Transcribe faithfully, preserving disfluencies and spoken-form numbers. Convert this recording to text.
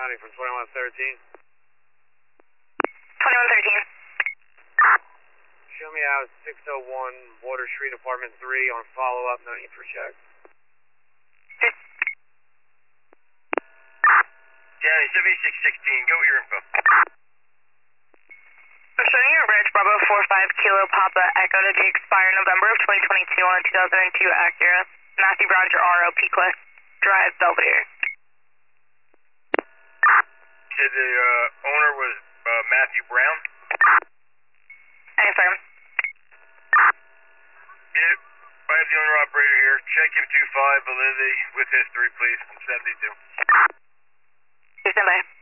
County from twenty-one thirteen. twenty-one thirteen. Show me out six oh one Water Street, apartment three on follow-up, no need for check. County seventy-six sixteen, go with your info. I'm showing you a Reg Bravo four five Kilo Papa Echo to be expired November of twenty twenty-two on a two thousand two Acura. Matthew Brounger R O P-Quest Drive, Belvedere. Said the uh, owner was uh, Matthew Brown? I affirm. Yeah, I have the owner operator here. Check him two five validity with history, please, from seventy-two. Stand by.